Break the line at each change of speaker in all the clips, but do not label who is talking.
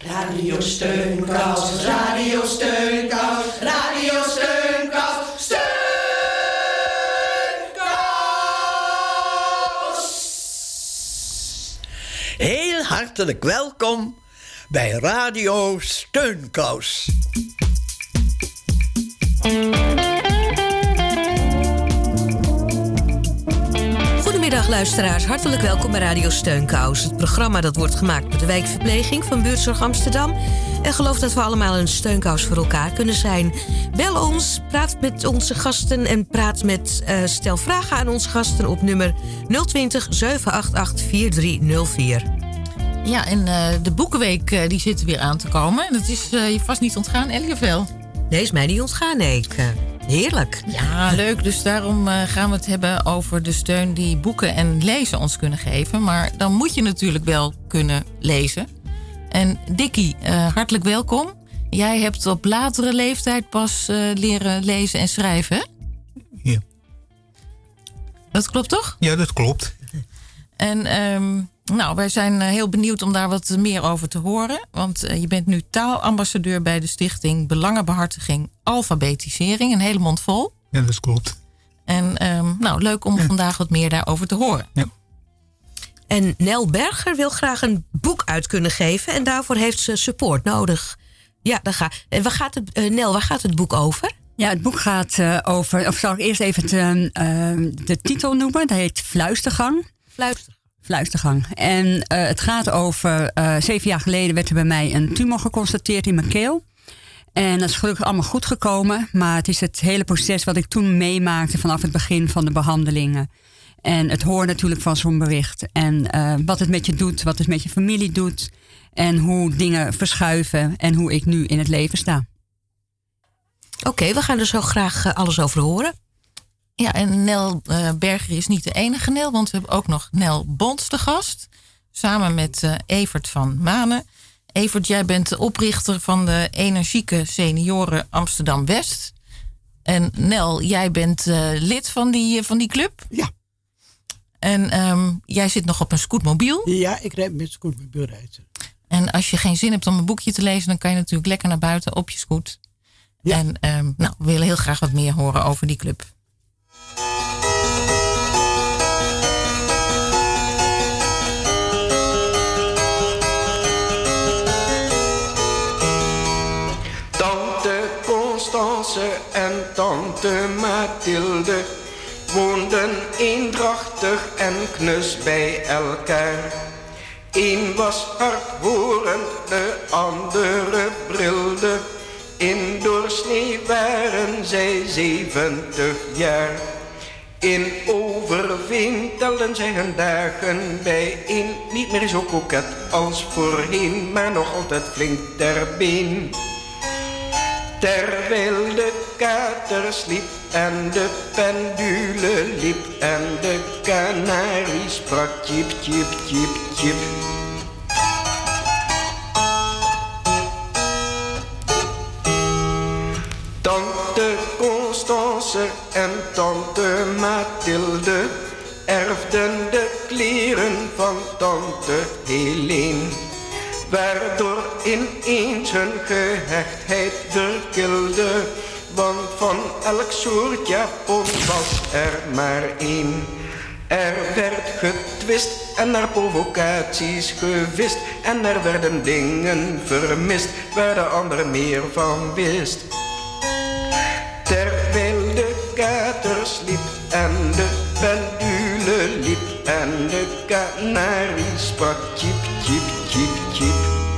Radio Steunkous, Radio Steunkous, Radio Steunkous, Steunkous.
Heel hartelijk welkom bij Radio Steunkous.
Goedemiddag luisteraars, hartelijk welkom bij Radio Steunkous. Het programma dat wordt gemaakt door de wijkverpleging van Buurtzorg Amsterdam. En geloof dat we allemaal een steunkous voor elkaar kunnen zijn. Bel ons, praat met onze gasten en stel vragen aan onze gasten op nummer 020 788 4304.
Ja, en de Boekenweek die zit er weer aan te komen. En dat is je vast niet ontgaan, Ellie, of wel?
Nee, is mij niet ontgaan, nee. Heerlijk.
Ja, leuk. Dus daarom gaan we het hebben over de steun die boeken en lezen ons kunnen geven. Maar dan moet je natuurlijk wel kunnen lezen. En Dickie, hartelijk welkom. Jij hebt op latere leeftijd pas leren lezen en schrijven, hè?
Ja.
Dat klopt toch?
Ja, dat klopt.
En wij zijn heel benieuwd om daar wat meer over te horen. Want je bent nu taalambassadeur bij de stichting Belangenbehartiging Alfabetisering. Een hele mond vol.
Ja, dat klopt.
En leuk om vandaag wat meer daarover te horen.
Ja.
En Nel Berger wil graag een boek uit kunnen geven. En daarvoor heeft ze support nodig. Ja, en Nel, waar gaat het boek over?
Ja, het boek gaat over... Of zal ik eerst even de titel noemen? Dat heet Fluistergang. Fluistergang. En het gaat over... 7 jaar geleden werd er bij mij een tumor geconstateerd in mijn keel. En dat is gelukkig allemaal goed gekomen. Maar het is het hele proces wat ik toen meemaakte... vanaf het begin van de behandelingen. En het hoort natuurlijk van zo'n bericht. En wat het met je doet, wat het met je familie doet. En hoe dingen verschuiven. En hoe ik nu in het leven sta.
Oké, we gaan er zo graag alles over horen.
Ja, en Nel Berger is niet de enige Nel. Want we hebben ook nog Nel Bonds te gast. Samen met Evert van Manen. Evert, jij bent de oprichter van de Energieke Senioren Amsterdam-West. En Nel, jij bent lid van die club.
Ja.
En jij zit nog op een scootmobiel.
Ja, ik rijd met scootmobiel rijden.
En als je geen zin hebt om een boekje te lezen... dan kan je natuurlijk lekker naar buiten op je scoot. Ja. En we willen heel graag wat meer horen over die club.
Tante Constance en tante Mathilde woonden eendrachtig en knus bij elkaar. Eén was hardhorend, de andere brilde. In doorsnee waren zij 70 jaar. In Overveen telden zij hun dagen bijeen. Niet meer zo koket als voorheen, maar nog altijd flink ter been. Terwijl de kater sliep en de pendule liep en de kanarie sprak tjip, tjip, tjip, tjip. Tante Constance en tante Mathilde erfden de kleren van tante Helene, waardoor ineens hun gehechtheid verkilde. Want van elk soort japon was er maar één. Er werd getwist en naar provocaties gewist. En er werden dingen vermist waar de ander meer van wist. Terwijl de kater sliep en de pendule liep en de kanarie sprak tjip, tjip, tjip, tjip.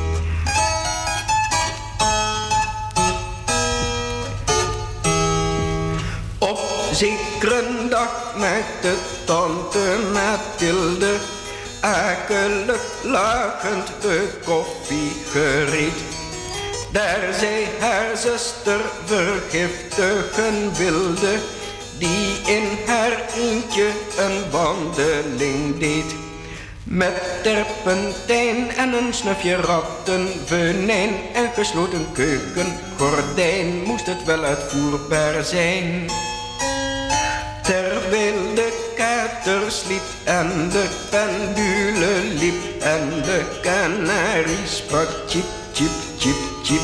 Op zekere dag maakte tante Mathilde akelig lachend de koffie gereed. Daar zij haar zuster vergiftigen wilde, die in haar eentje een wandeling deed. Met terpentijn en een snufje rattenvenijn en gesloten keukengordijn moest het wel uitvoerbaar zijn. Terwijl de kater sliep en de pendule liep en de kanarie sprak tjip, tjip, tjip, tjip.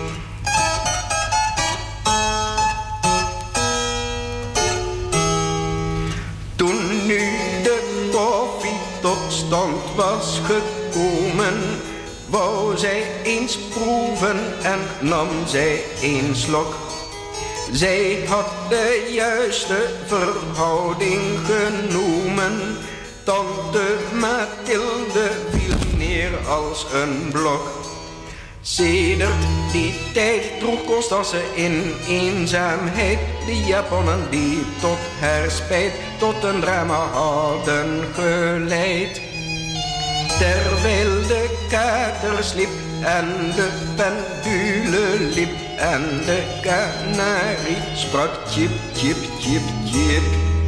Toen nu de koffie tot stand was gekomen, wou zij eens proeven en nam zij een slok. Zij had de juiste verhouding genomen. Tante Mathilde viel neer als een blok. Sedert die tijd droeg Constance in eenzaamheid de japonnen die tot haar spijt tot een drama hadden geleid. Terwijl de kater sliep en de pendule liep en de kanarie sprak tjip, tjip, tjip, tjip.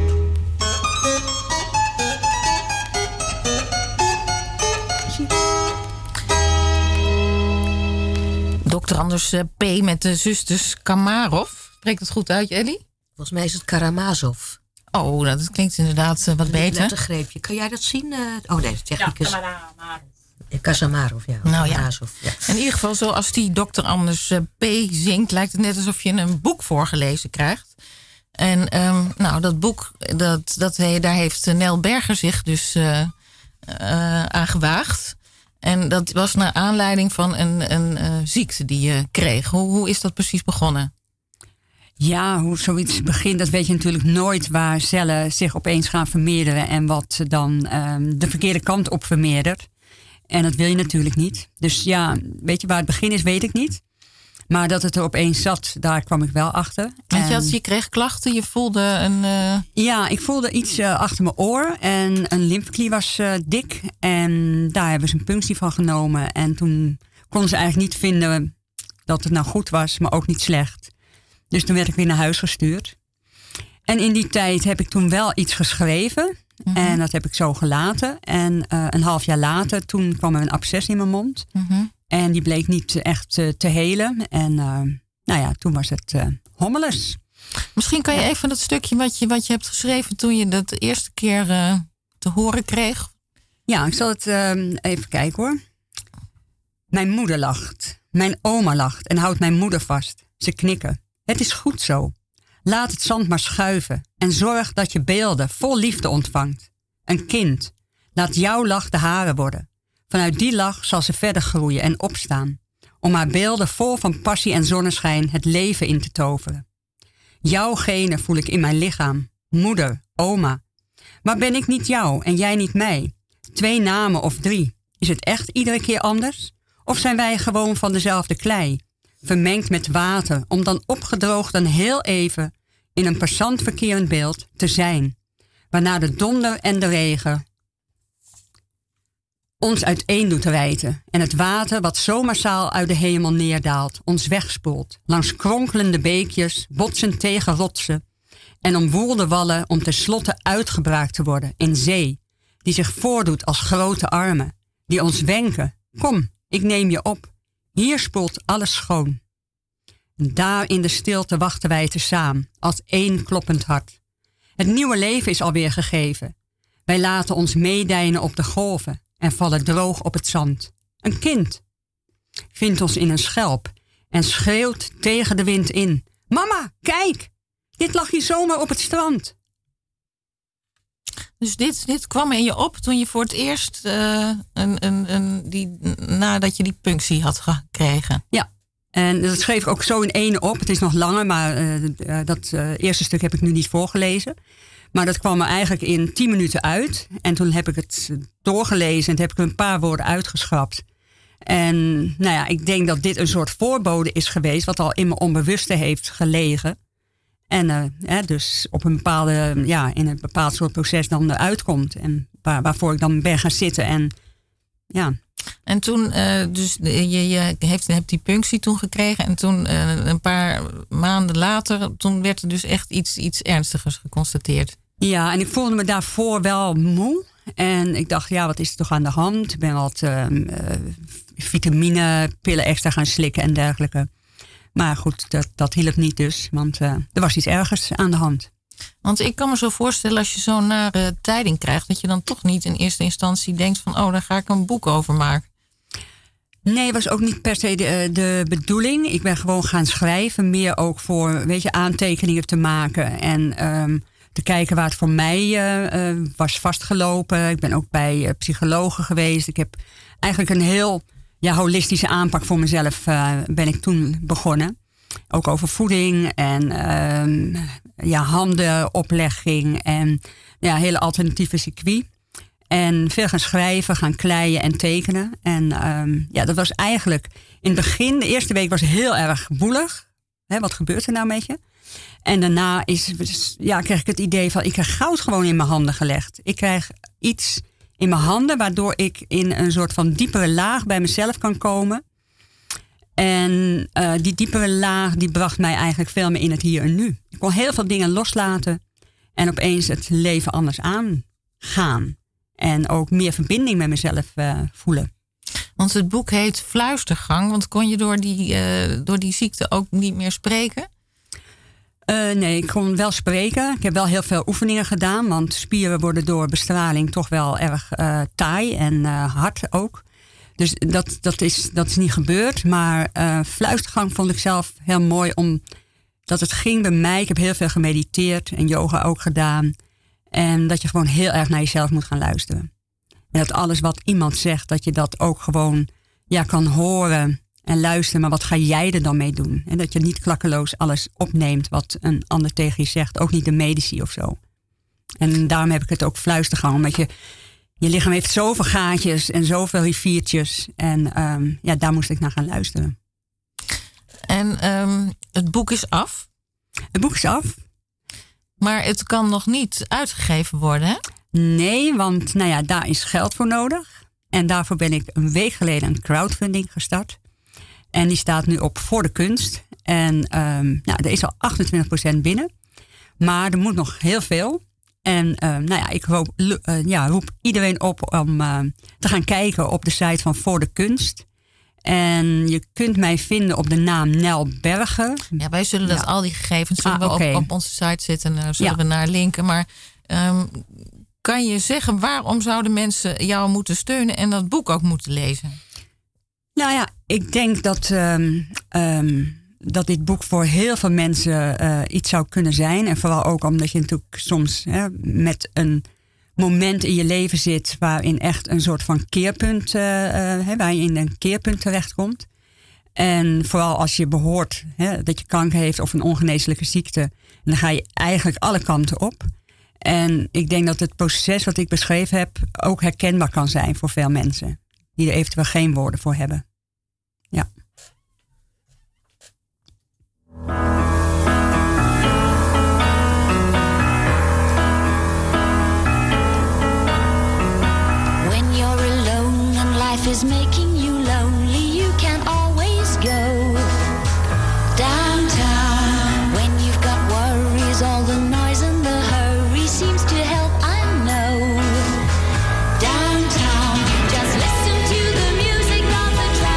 Dr. Anders P. met de zusters Kamarov. Spreekt het goed uit, Ellie?
Volgens mij is het Karamazov.
Oh, dat klinkt inderdaad wat beter.
Lettergreepje. Kan jij dat zien? Oh nee, de technicus. Ja, Kazamarov, ja.
Nou ja.
Karamazov, ja.
In ieder geval, zoals die Dr. Anders P. zingt, lijkt het net alsof je een boek voorgelezen krijgt. En nou, dat boek, daar heeft Nel Berger zich dus aan gewaagd. En dat was naar aanleiding van een ziekte die je kreeg. Hoe is dat precies begonnen?
Ja, hoe zoiets begint, dat weet je natuurlijk nooit, waar cellen zich opeens gaan vermeerderen en wat dan de verkeerde kant op vermeerdert. En dat wil je natuurlijk niet. Dus ja, weet je waar het begin is, weet ik niet. Maar dat het er opeens zat, daar kwam ik wel achter.
Want je kreeg klachten, je voelde een...
Ja, ik voelde iets achter mijn oor en een lymfeklier was dik. En daar hebben ze een punctie van genomen. En toen konden ze eigenlijk niet vinden dat het nou goed was, maar ook niet slecht. Dus toen werd ik weer naar huis gestuurd. En in die tijd heb ik toen wel iets geschreven. Mm-hmm. En dat heb ik zo gelaten. En een half jaar later, toen kwam er een absces in mijn mond. Mm-hmm. En die bleek niet echt te helen. En nou ja, toen was het hommeles.
Misschien kan je even dat stukje wat je hebt geschreven toen je dat de eerste keer te horen kreeg.
Ja, ik zal het even kijken hoor. Mijn moeder lacht. Mijn oma lacht en houdt mijn moeder vast. Ze knikken. Het is goed zo. Laat het zand maar schuiven. En zorg dat je beelden vol liefde ontvangt. Een kind. Laat jouw lach de hare worden. Vanuit die lach zal ze verder groeien en opstaan. Om haar beelden vol van passie en zonneschijn het leven in te toveren. Jouw genen voel ik in mijn lichaam. Moeder, oma. Maar ben ik niet jou en jij niet mij? 2 namen of 3. Is het echt iedere keer anders? Of zijn wij gewoon van dezelfde klei? Vermengd met water, om dan opgedroogd en heel even in een passant verkerend beeld te zijn. Waarna de donder en de regen ons uiteen doet rijten. En het water wat zo massaal uit de hemel neerdaalt, ons wegspoelt. Langs kronkelende beekjes, botsend tegen rotsen. En omwoelde wallen om tenslotte uitgebraakt te worden in zee. Die zich voordoet als grote armen. Die ons wenken. Kom, ik neem je op. Hier spoelt alles schoon. En daar in de stilte wachten wij tezamen, als één kloppend hart. Het nieuwe leven is alweer gegeven. Wij laten ons meedijnen op de golven en vallen droog op het zand. Een kind vindt ons in een schelp en schreeuwt tegen de wind in. Mama, kijk! Dit lag hier zomaar op het strand.
Dus dit kwam in je op toen je voor het eerst nadat je die punctie had gekregen.
Ja, en dat schreef ik ook zo in één op. Het is nog langer, maar dat eerste stuk heb ik nu niet voorgelezen. Maar dat kwam er eigenlijk in 10 minuten uit. En toen heb ik het doorgelezen en heb ik een paar woorden uitgeschrapt. En nou ja, ik denk dat dit een soort voorbode is geweest, wat al in mijn onbewuste heeft gelegen. En dus op een bepaalde, in een bepaald soort proces dan eruit komt. En waarvoor ik dan ben gaan zitten. En ja.
En toen, dus je hebt die punctie toen gekregen. En toen een paar maanden later, toen werd er dus echt iets ernstigers geconstateerd. Ja,
en ik voelde me daarvoor wel moe. En ik dacht, wat is er toch aan de hand? Ik ben wat vitaminepillen extra gaan slikken en dergelijke. Maar goed, dat hielp niet dus. Want er was iets ergers aan de hand.
Want ik kan me zo voorstellen, als je zo'n nare tijding krijgt, dat je dan toch niet in eerste instantie denkt van, daar ga ik een boek over maken.
Nee, was ook niet per se de bedoeling. Ik ben gewoon gaan schrijven. Meer ook voor, aantekeningen te maken. En te kijken waar het voor mij was vastgelopen. Ik ben ook bij psychologen geweest. Ik heb eigenlijk een heel holistische aanpak voor mezelf ben ik toen begonnen. Ook over voeding en handenoplegging en hele alternatieve circuit. En veel gaan schrijven, gaan kleien en tekenen. En dat was eigenlijk in het begin, de eerste week was heel erg woelig. Wat gebeurt er nou met je? En daarna kreeg ik het idee van, ik krijg goud gewoon in mijn handen gelegd. Ik krijg iets in mijn handen waardoor ik in een soort van diepere laag bij mezelf kan komen. En die diepere laag die bracht mij eigenlijk veel meer in het hier en nu. Ik kon heel veel dingen loslaten en opeens het leven anders aangaan. En ook meer verbinding met mezelf voelen.
Want het boek heet Fluistergang. Want kon je door die ziekte ook niet meer spreken?
Nee, ik kon wel spreken. Ik heb wel heel veel oefeningen gedaan. Want spieren worden door bestraling toch wel erg taai en hard ook. Dus dat is niet gebeurd. Maar fluistergang vond ik zelf heel mooi. Omdat het ging bij mij. Ik heb heel veel gemediteerd en yoga ook gedaan. En dat je gewoon heel erg naar jezelf moet gaan luisteren. En dat alles wat iemand zegt, dat je dat ook gewoon kan horen en luisteren. Maar wat ga jij er dan mee doen? En dat je niet klakkeloos alles opneemt wat een ander tegen je zegt. Ook niet de medici of zo. En daarom heb ik het ook fluistergang. Omdat je lichaam heeft zoveel gaatjes en zoveel riviertjes. En daar moest ik naar gaan luisteren.
En het boek is af?
Het boek is af.
Maar het kan nog niet uitgegeven worden, hè?
Nee, want daar is geld voor nodig. En daarvoor ben ik een week geleden een crowdfunding gestart. En die staat nu op Voor de Kunst. En er is al 28% binnen. Maar er moet nog heel veel. En ik roep iedereen op om te gaan kijken op de site van Voor de Kunst. En je kunt mij vinden op de naam Nel Bergen. Ja,
wij zullen al die gegevens op onze site zetten. Daar zullen we naar linken. Maar kan je zeggen, waarom zouden mensen jou moeten steunen en dat boek ook moeten lezen?
Nou ja, ik denk dat dit boek voor heel veel mensen iets zou kunnen zijn. En vooral ook omdat je natuurlijk soms met een moment in je leven zit waarin echt een soort van keerpunt, waar je in een keerpunt terechtkomt. En vooral als je behoort dat je kanker heeft of een ongeneeslijke ziekte, dan ga je eigenlijk alle kanten op. En ik denk dat het proces wat ik beschreven heb ook herkenbaar kan zijn voor veel mensen die er eventueel geen woorden voor hebben. Ja.
When you're alone and life is making you lonely, you can always go downtown. When you've got worries, all the noise and the hurry seems to help, I know. Downtown, just listen to the music of the track.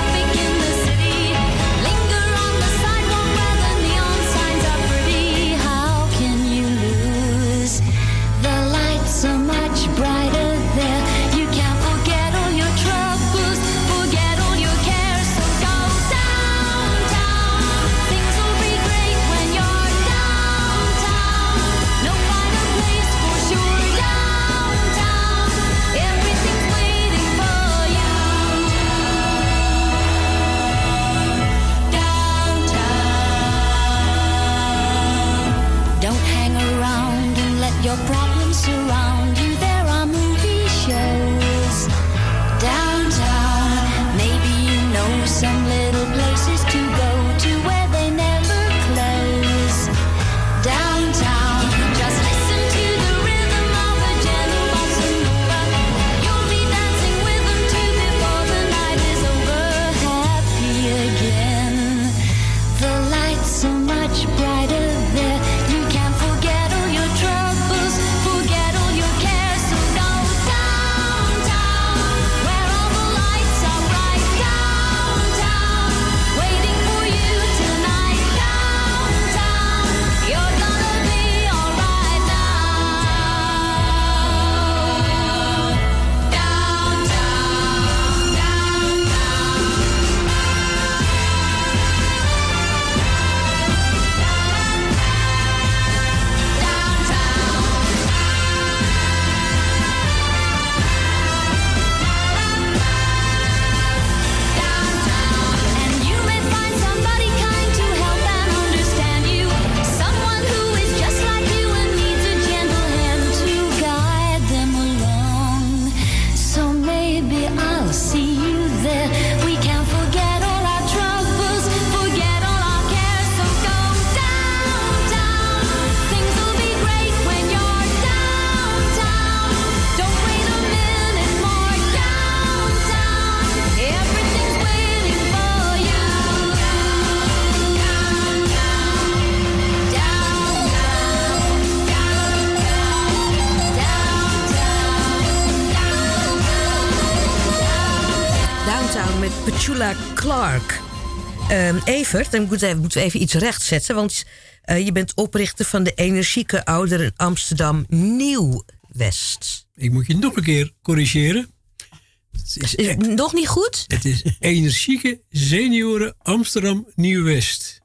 Petula Clark. Evert, dan moeten we even iets rechtzetten. Want je bent oprichter van de energieke ouderen Amsterdam Nieuw-West.
Ik moet je nog een keer corrigeren.
Is het nog niet goed?
Het is Energieke Senioren Amsterdam Nieuw-West.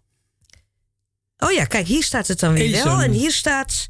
Oh ja, kijk, hier staat het dan weer
Esan.
wel. En hier staat...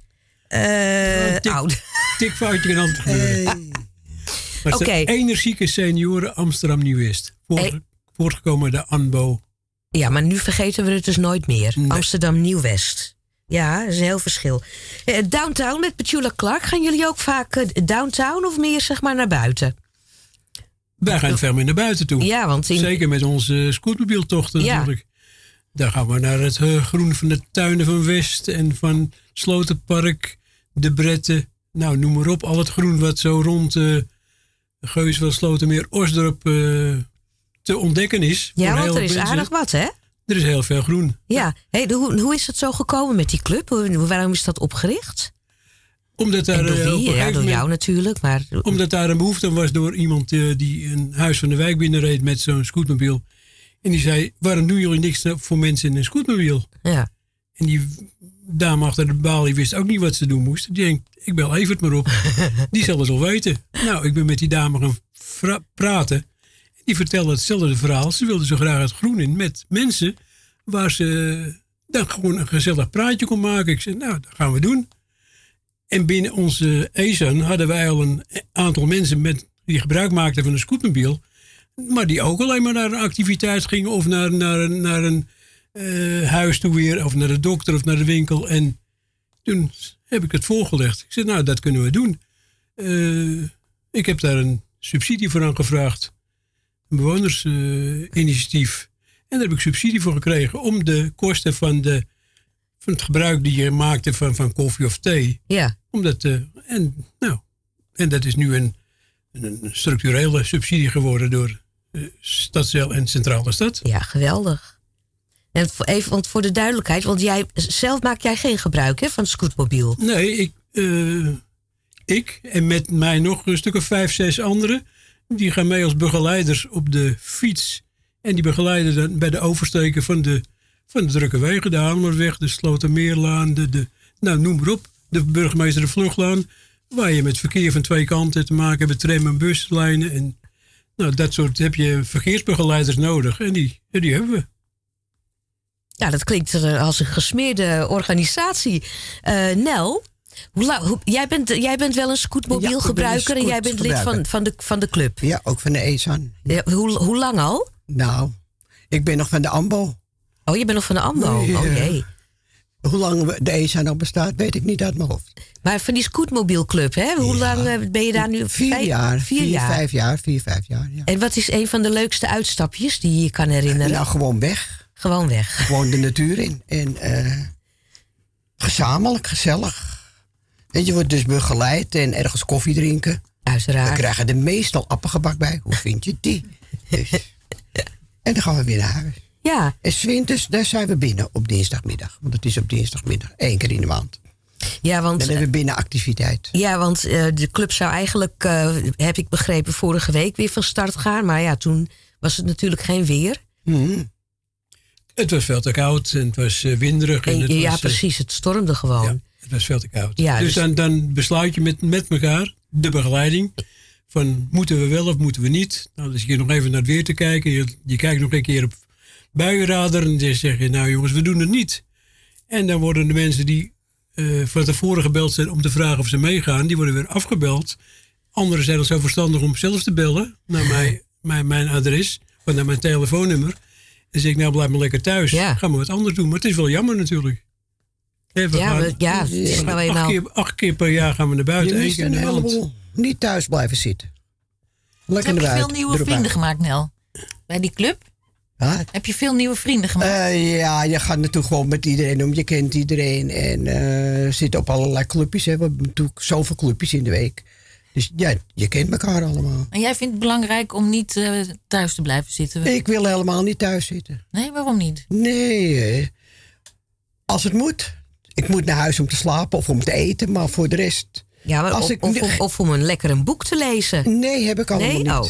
oud.
Tikfoutje kan altijd gebeuren. Maar het is Energieke Senioren Amsterdam Nieuw-West. Voortgekomen de ANBO.
Ja, maar nu vergeten we het dus nooit meer. Nee. Amsterdam Nieuw-West. Ja, dat is een heel verschil. Downtown met Petula Clark. Gaan jullie ook vaak downtown of meer zeg maar naar buiten?
Wij gaan veel meer naar buiten toe.
Ja, want
zeker met onze scootmobieltochten natuurlijk. Daar gaan we naar het groen van de tuinen van West en van Slotenpark, de Bretten. Nou, noem maar op. Al het groen wat zo rond Geusveld, Slotermeer, Osdorp te ontdekken is.
Ja, want er is aardig wat, hè?
Er is heel veel groen.
Ja. Hey, hoe is het zo gekomen met die club? Waarom is dat opgericht?
Omdat daar
door jou natuurlijk. Maar...
Omdat daar een behoefte aan was door iemand die een huis van de wijk binnenreed met zo'n scootmobiel. En die zei, waarom doen jullie niks voor mensen in een scootmobiel?
Ja.
En die dame achter de balie wist ook niet wat ze doen moest. Die denkt, ik bel Evert maar op. Die zal het wel weten. Nou, ik ben met die dame gaan praten. Die vertelde hetzelfde verhaal. Ze wilde zo graag het groen in met mensen waar ze dan gewoon een gezellig praatje kon maken. Ik zei, nou, dat gaan we doen. En binnen onze ESAN hadden wij al een aantal mensen die gebruik maakten van een scootmobiel. Maar die ook alleen maar naar een activiteit gingen of naar een huis toe weer. Of naar de dokter of naar de winkel. En toen heb ik het voorgelegd. Ik zei, nou, dat kunnen we doen. Ik heb daar een subsidie voor aangevraagd. Een bewonersinitiatief. En daar heb ik subsidie voor gekregen om de kosten van het gebruik die je maakte van koffie of thee.
Ja.
En dat is nu een structurele subsidie geworden door Stadshel en Centrale Stad.
Ja, geweldig. En want voor de duidelijkheid, want zelf maak jij geen gebruik van het scootmobiel?
Nee, ik en met mij nog een stuk of 5, 6 anderen. Die gaan mee als begeleiders op de fiets. En die begeleiden dan bij de oversteken van de drukke wegen. De Hamerweg, de Slotermeerlaan, noem maar op. De Burgemeester de Vluchtlaan. Waar je met verkeer van 2 kanten te maken hebt. Tram- en buslijnen. En nou, dat soort heb je verkeersbegeleiders nodig. En die hebben we.
Ja, dat klinkt als een gesmeerde organisatie. Nel, jij bent wel een scootmobielgebruiker en jij bent lid van de club.
Ja, ook van de ESAN.
Ja, hoe lang al?
Nou, ik ben nog van de AMBO.
Oh, je bent nog van de AMBO?
Ja.
Oh jee.
Hoe lang de ESAN nog bestaat, weet ik niet uit mijn hoofd.
Maar van die scootmobielclub, hè? Hoe lang ben je daar nu?
4 jaar.
4 jaar?
5 jaar, 4, 5 jaar, ja.
En wat is een van de leukste uitstapjes die je je kan herinneren?
Nou, gewoon weg.
Gewoon weg.
Gewoon de natuur in. En gezamenlijk, gezellig. En je wordt dus begeleid en ergens koffie drinken.
Uiteraard.
Dan krijgen er meestal appengebak bij. Hoe vind je die? Dus. En dan gaan we weer naar huis.
Ja.
En 's winters, daar zijn we binnen op dinsdagmiddag. Want het is op dinsdagmiddag, 1 keer in de maand.
Ja, want,
dan hebben we binnen activiteit.
Ja, want de club zou eigenlijk, heb ik begrepen, vorige week weer van start gaan. Maar ja, toen was het natuurlijk geen weer.
Mm-hmm.
Het was veel te koud en het was winderig.
Precies, het stormde gewoon.
Ja, het was veel te koud.
Ja,
dus dan besluit je met elkaar, de begeleiding, van moeten we wel of moeten we niet. Nou, dan zit je nog even naar het weer te kijken. Je kijkt nog een keer op buienradar en dan zeg je, nou jongens, we doen het niet. En dan worden de mensen die van tevoren gebeld zijn om te vragen of ze meegaan, die worden weer afgebeld. Anderen zijn al zo verstandig om zelf te bellen naar mijn adres, of naar mijn telefoonnummer. Dan zeg ik, nou blijf maar lekker thuis. Ja. Gaan we wat anders doen. Maar het is wel jammer natuurlijk. Het is wel eenmaal. 8 keer per jaar gaan we naar buiten.
Je mist een heleboel. Niet thuis blijven zitten. Lekker naar buiten.
Heb je veel nieuwe vrienden gemaakt, Nel? Bij die club? Heb je veel nieuwe vrienden gemaakt?
Ja, je gaat natuurlijk gewoon met iedereen om. Je kent iedereen. En zit op allerlei clubjes. Hè. We hebben natuurlijk zoveel clubjes in de week. Dus ja, je kent elkaar allemaal.
En jij vindt het belangrijk om niet thuis te blijven zitten?
Ik wil helemaal niet thuis zitten.
Nee, waarom niet?
Nee, als het moet. Ik moet naar huis om te slapen of om te eten. Maar voor de rest...
Ja, maar of om een lekker een boek te lezen.
Nee, heb ik allemaal niet.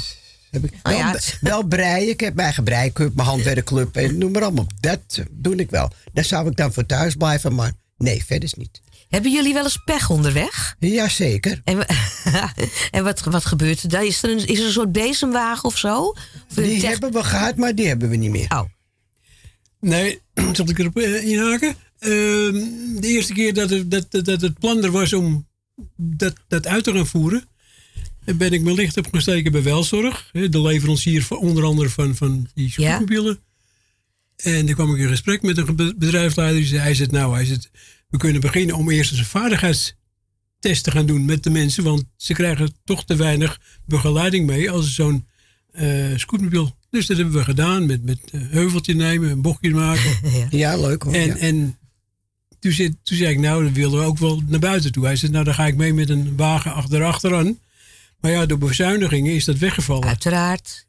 Heb ik
Oh,
wel,
ja.
wel breien. Ik heb mijn eigen breicup, mijn handwerkclub en noem maar allemaal. Dat doe ik wel. Daar zou ik dan voor thuis blijven, maar nee, verder is niet.
Hebben jullie wel eens pech onderweg?
Jazeker.
En wat gebeurt er dan? Is er een soort bezemwagen of zo? Of
Die hebben we gehad, maar die hebben we niet meer.
Oh.
Nee, zal ik erop inhaken? De eerste keer dat het plan er was om dat uit te gaan voeren, ben ik me licht opgesteken bij Welzorg. De leverancier van, onder andere van die scootmobielen. Ja. En dan kwam ik in gesprek met een bedrijfsleider. Hij zei, we kunnen beginnen om eerst eens een vaardigheidstest te gaan doen met de mensen. Want ze krijgen toch te weinig begeleiding mee als zo'n scootmobiel. Dus dat hebben we gedaan met heuveltje nemen, een bochtje maken.
Ja, leuk hoor.
En toen zei ik, nou, dan willen we ook wel naar buiten toe. Hij zei, nou, dan ga ik mee met een wagen achteraan. Maar ja, door bezuinigingen is dat weggevallen.
Uiteraard.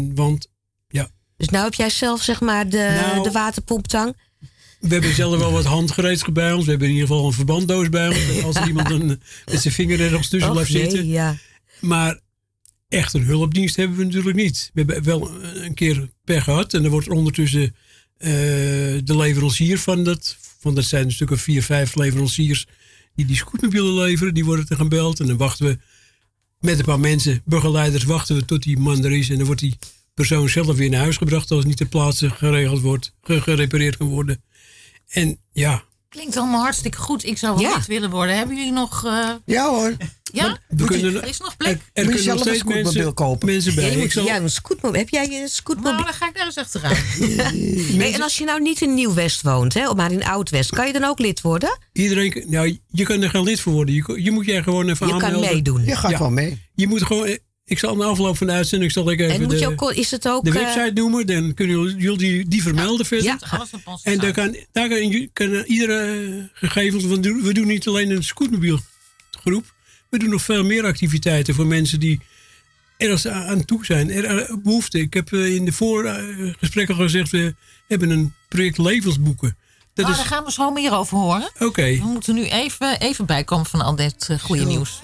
Dus
nou heb jij zelf zeg maar de waterpomptang?
We hebben zelf wel wat handgereedschap bij ons. We hebben in ieder geval een verbanddoos bij ons. Als er iemand met zijn vinger ergens tussen blijft zitten.
Ja.
Maar echt een hulpdienst hebben we natuurlijk niet. We hebben wel een keer pech gehad. En dan wordt ondertussen de leverancier van dat zijn een stuk of 4, 5 leveranciers die scootmobielen leveren. Die worden er gebeld. En dan wachten we met een paar mensen, begeleiders, wachten we tot die man er is. En dan wordt die persoon zelf weer naar huis gebracht als niet ter plaatse geregeld wordt, gerepareerd kan worden. En ja.
Klinkt allemaal hartstikke goed. Ik zou wel lid willen worden. Hebben jullie nog...
Ja hoor.
Ja? Er is nog plek.
Er kunnen nog steeds mensen kopen.
Mensen bij.
Een scootmobiel. Heb jij een scootmobiel?
Nou, dan ga ik daar eens achteraan.
Nee, en als je nou niet in Nieuw-West woont, hè, maar in Oud-West, kan je dan ook lid worden?
Iedereen, nou, je kan er geen lid voor worden. Je moet jij gewoon even aanmelden.
Je kan meedoen.
Je gaat wel mee.
Je moet gewoon... Ik zal na afloop van de uitzending even
de
website noemen. Dan kunnen jullie die vermelden verder.
Ja.
En daar kan iedere gegevens... Want we doen niet alleen een scootmobielgroep. We doen nog veel meer activiteiten voor mensen die ergens aan toe zijn. Er behoefte. Ik heb in de voorgesprekken al gezegd... We hebben een project Levensboeken.
Daar gaan we zo meer over horen.
Oké.
We moeten nu even bijkomen van al dit goede nieuws.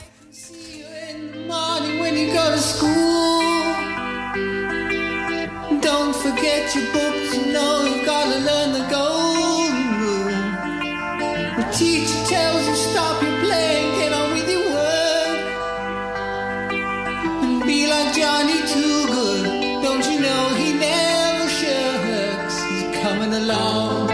Morning when you go to school, don't forget your books, you know you've got to learn the golden rule. The teacher tells you stop your playing, get on with your work, and be like Johnny Too Good. Don't you know he never shirks, he's coming along.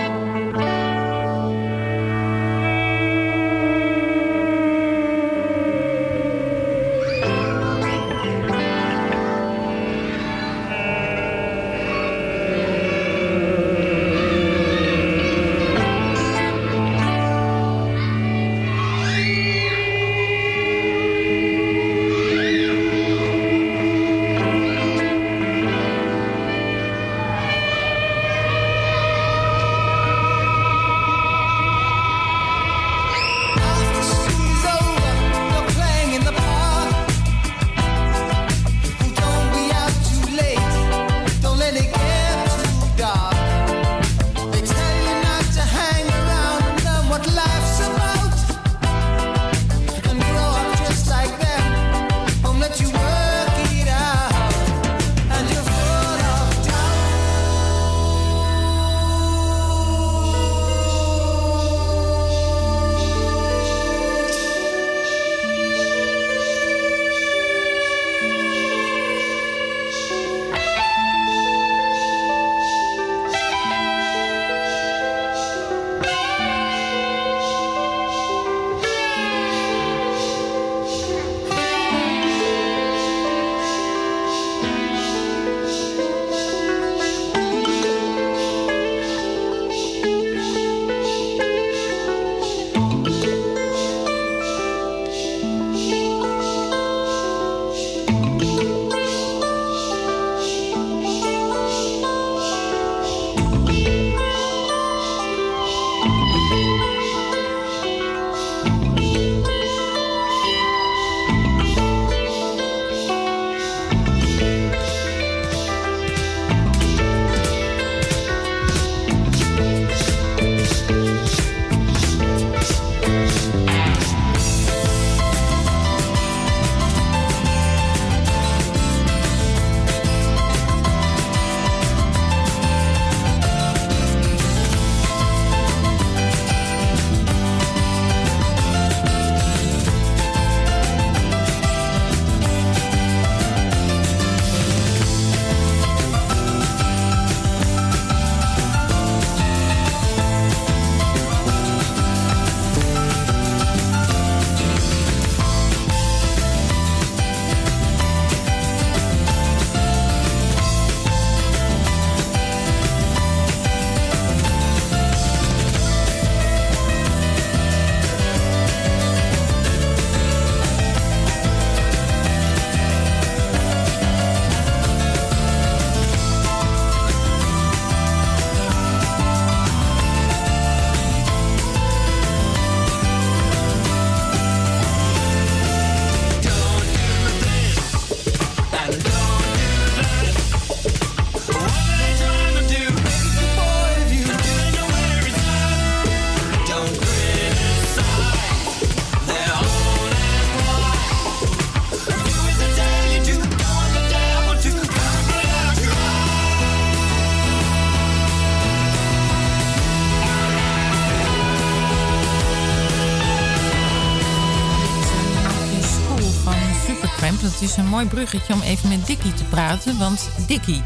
het is een mooi bruggetje om even met Dickie te praten. Want Dickie,